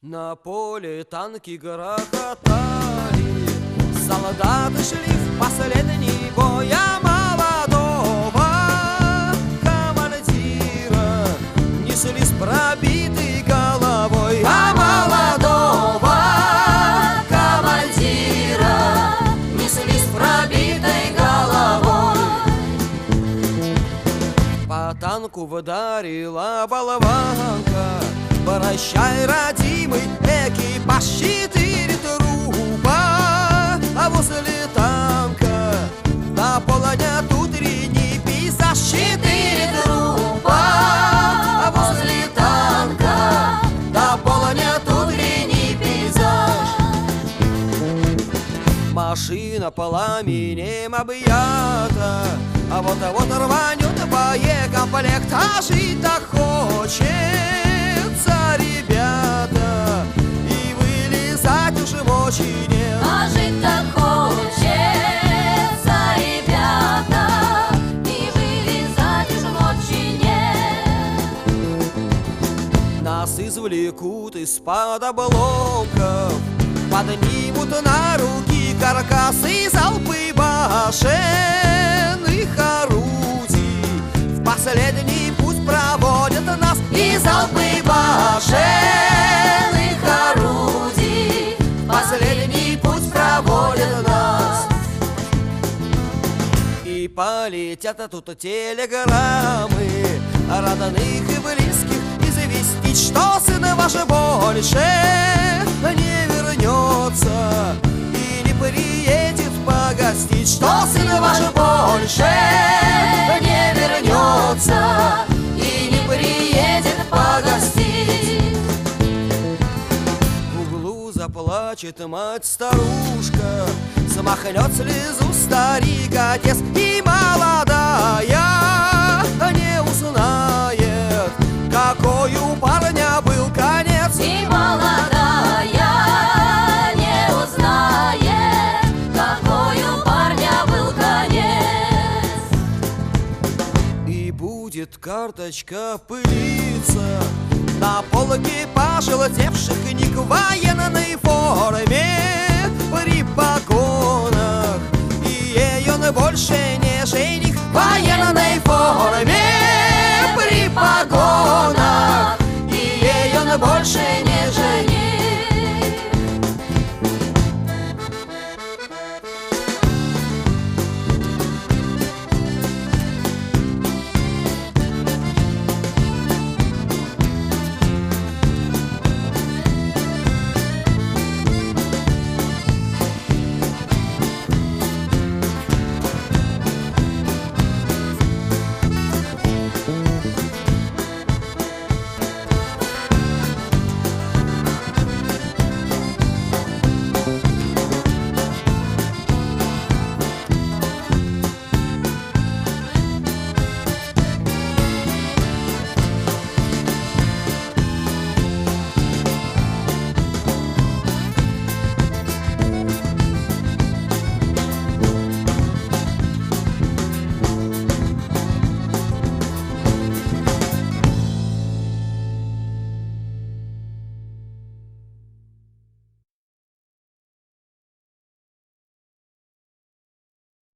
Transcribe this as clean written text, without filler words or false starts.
На поле танки грохотали, солдаты шли в последний бой, а молодого командира несли с пробитой головой, а молодого командира несли с пробитой головой. По танку ударила болванка: прощай, родимый, экипаж, 4 трупа. А возле танка наполонят утренний пейзаж, 4 трупа. А возле танка наполонят утренний пейзаж. Машина пламенем объята, а вот рванет боекомплект, а жить так хочется, ребята, и вылезать уже мочи нет. А жить так хочется, ребята, и вылезать уже мочи нет. Нас извлекут из-под обломков, поднимут на руки каркасы, залпы башенных орудий. В последний путь проводят нас и залпы башенных орудий. В последний путь проводят нас. И полетят тут телеграммы родных и близких известить, что сын ваш больше не вернется и не приедет погостить, что сын ваш больше не вернется и не приедет погостить. В углу заплачет мать-старушка, смахнет слезу старик-отец, и молодая не узнает, какой у парня был конец. И молодая не узнает, какой у парня был конец. И будет карточка пылиться на полке пожелтевших книг в военной форме при погонах, и ее больше не жених в военной форме при погонах, и ее больше не